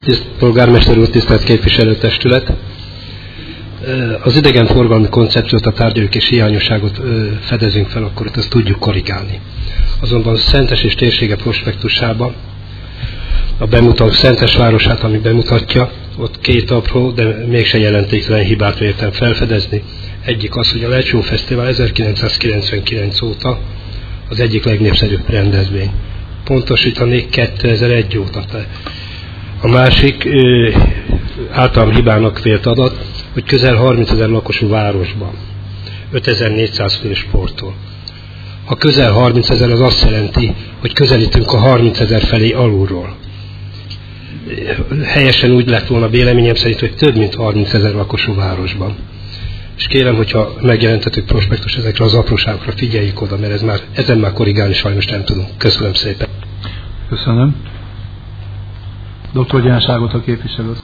Polgármester úr, tisztelt képviselőtestület! Az idegenforgalmi koncepciót, a tárgyaljuk és hiányosságot fedezünk fel, akkor ezt tudjuk korrigálni. Azonban Szentes és térsége prospektusában a Szentes városát, ami bemutatja, ott két apró, de mégse jelentéktelen hibát véltem felfedezni. Egyik az, hogy a Lecsó Fesztivál 1999 óta az egyik legnépszerűbb rendezvény. Pontosítanék 2001 óta. A másik általam hibának vélt adat, hogy közel 30 000 lakosú városban, 5400 fő sportol. Ha közel 30 000, az azt jelenti, hogy közelítünk a 30 000 felé alulról. Helyesen úgy lett volna véleményem szerint, hogy több mint 30 000 lakosú városban. És kérem, hogyha megjelentetük prospektus, ezekre az apróságokra figyeljük oda, mert ezen már korrigálni sajnos nem tudunk. Köszönöm szépen. Köszönöm. Dr. Gyánságot a képviselő.